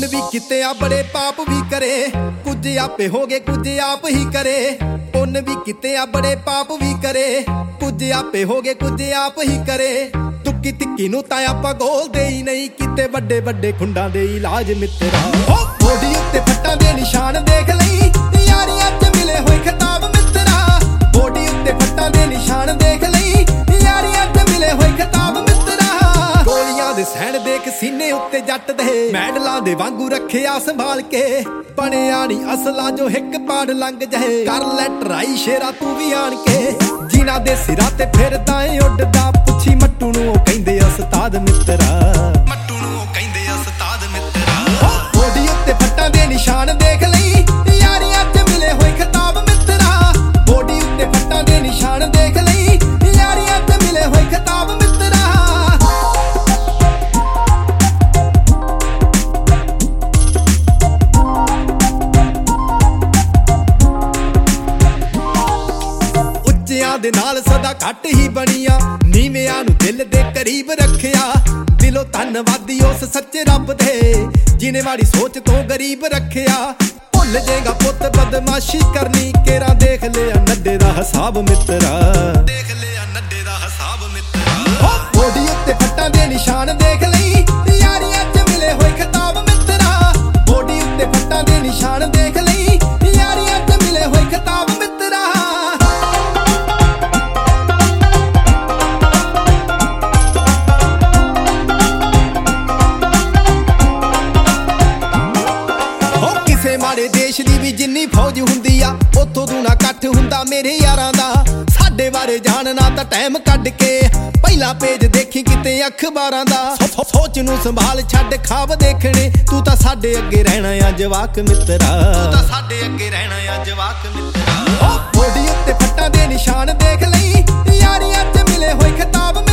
ਪੁੰਨ ਵੀ ਕਿਤੇ ਆ ਬੜੇ ਪਾਪ ਵੀ ਕਰੇ, ਕੁਝ ਆਪੇ ਹੋ ਗਏ ਕੁਝ ਆਪ ਹੀ ਕਰੇ। ਪੁੰਨ ਵੀ ਕਿਤੇ ਆ ਬੜੇ ਪਾਪ ਵੀ ਕਰੇ, ਕੁਝ ਆਪੇ ਹੋ ਗਏ ਕੁਝ ਆਪ ਹੀ ਕਰੇ। ਤੁੱਕੀ ਤਿੱਕੀ ਨੂੰ ਤਾਂ ਆਪਾਂ ਗੋਲਦੇ ਹੀ ਨਹੀਂ, ਕਿਤੇ ਵੱਡੇ ਵੱਡੇ ਖੁੰਡਾਂ ਦੇ ਇਲਾਜ ਮਿੱਤਰਾ। ਬੋਡੀ ਉੱਤੇ ਫੱਟਾਂ ਦੇ ਨਿਸ਼ਾਨ ਦੇਖ ਲਈ, ਯਾਰੀਆਂ 'ਚ ਮਿਲੇ ਹੋਏ ਖਿਤਾਬ ਮਿੱਤਰਾ। ਬੋਡੀ ਉੱਤੇ ਫੱਟਾਂ ਦੇ ਨਿਸ਼ਾਨ ਦੇਖ ਲਈ, ਯਾਰੀਆਂ 'ਚ ਮਿਲੇ ਹੋਏ ਖਿਤਾਬ ਮਿੱਤਰਾ। ਗੋਲੀਆਂ ਦੇ ਸੈਣ ਦੇਖ ਸੀਨੇ ਉੱਤੇ ਜੱਟ ਦੇ, ਮੈਡਲਾਂ ਦੇ ਵਾਂਗੂ ਰੱਖਿਆ ਸੰਭਾਲ ਕੇ। ਬਣਿਆ ਨੀ ਅਸਲਾ ਜੋ ਹਿੱਕ ਪਾੜ ਲੰਘ ਜਾਏ, ਕਰ ਲੈ ਟਰਾਈ ਸ਼ੇਰਾ ਤੂੰ ਵੀ ਆਣ ਕੇ। ਜਿਨ੍ਹਾਂ ਦੇ ਸਿਰਾਂ ਤੇ ਫਿਰਦਾ ਏ ਉੱਡਦਾ, ਪੁੱਛੀ ਮੱਟੂ ਨੂੰ ਉਹ ਕਹਿੰਦੇ ਉਸਤਾਦ ਮਿੱਤਰਾ। ਮੱਟੂ ਨੂੰ ਉਹ ਕਹਿੰਦੇ ਉਸਤਾਦ ਮਿੱਤਰਾ। ਬੋਡੀ ਉੱਤੇ ਫੱਟਾਂ ਦੇ ਨਿਸ਼ਾਨ ਦੇਖ ਲਈ, ਯਾਰੀਆਂ 'ਚ ਮਿਲੇ ਹੋਏ ਖਿਤਾਬ ਮਿੱਤਰਾ। ਬੋਡੀ ਉੱਤੇ ਫੱਟਾਂ ਦੇ ਨਿਸ਼ਾਨ ਦੇਖ ਲਈ, ਯਾਰੀਆਂ 'ਚ ਮਿਲੇ ਹੋਏ ਖਿਤਾਬ ਮਿੱਤਰਾ। ਉੱਚਿਆਂ ਦੇ ਨਾਲ ਸਦਾ ਘੱਟ ਹੀ ਬਣੀਆਂ, ਨੀਵਿਆਂ ਨੂੰ ਦਿਲ ਦੇ ਕਰੀਬ ਰੱਖਿਆ। ਦਿਲੋਂ ਧੰਨਵਾਦੀ ਉਸ ਸੱਚੇ ਰੱਬ ਦੇ, ਜਿਨੇ ਮਾੜੀ ਸੋਚ ਤੋਂ ਗਰੀਬ ਰੱਖਿਆ। ਭੁੱਲ ਜੇਗਾ ਪੁੱਤ ਬਦਮਾਸ਼ੀ ਕਰਨੀ, ਕੇਰਾ ਦੇਖ ਲਿਆ ਨੱਡੇ ਦਾ ਹਿਸਾਬ ਮਿੱਤਰਾ। ਦੇਖ ਲਿਆ ਨੱਡੇ ਦਾ ਹਿਸਾਬ ਮਿੱਤਰਾ। ਬੋਡੀ ਉੱਤੇ ਫੱਟਾਂ ਦੇ ਨਿਸ਼ਾਨ ਦੇਖ ਲਈ, ਯਾਰੀਆਂ 'ਚ ਮਿਲੇ ਹੋਏ ਖਿਤਾਬ ਮਿੱਤਰਾ। ਬੋਡੀ ਉੱਤੇ ਫੱਟਾਂ ਦੇ ਨਿਸ਼ਾਨ ਦੇਖ ਲਈ, ਯਾਰੀਆਂ 'ਚ ਮਿਲੇ ਹੋਏ ਖਿਤਾਬ ਮਿੱਤਰਾ। ਮਾੜੇ ਦੇਸ਼ ਦੀ ਵੀ ਜਿੰਨੀ ਫੌਜ ਹੁੰਦੀ ਆ, ਉੱਥੋਂ ਦੂਣਾ ਇਕੱਠ ਹੁੰਦਾ ਮੇਰੇ ਯਾਰਾਂ ਦਾ। ਸਾਡੇ ਬਾਰੇ ਜਾਣਨਾ ਤਾਂ ਟਾਈਮ ਕੱਢ ਕੇ, ਪਹਿਲਾ ਪੇਜ ਦੇਖੀ ਕਿਤੇ ਅਖਬਾਰਾਂ ਦਾ। ਸੋਚ ਨੂੰ ਸੰਭਾਲ ਛੱਡ ਖਾਬ ਦੇਖਣੇ, ਤੂੰ ਤਾਂ ਸਾਡੇ ਅੱਗੇ ਰਹਿਣਾ ਆ ਜਵਾਕ ਮਿੱਤਰਾ। ਤੂੰ ਤਾਂ ਸਾਡੇ ਅੱਗੇ ਰਹਿਣਾ ਆ ਜਵਾਕ ਮਿੱਤਰਾ। ਬੋਡੀ ਉੱਤੇ ਫੱਟਾਂ ਦੇ ਨਿਸ਼ਾਨ ਦੇਖ ਲਈ, ਯਾਰੀਆਂ 'ਚ ਮਿਲੇ ਹੋਏ ਖਿਤਾਬ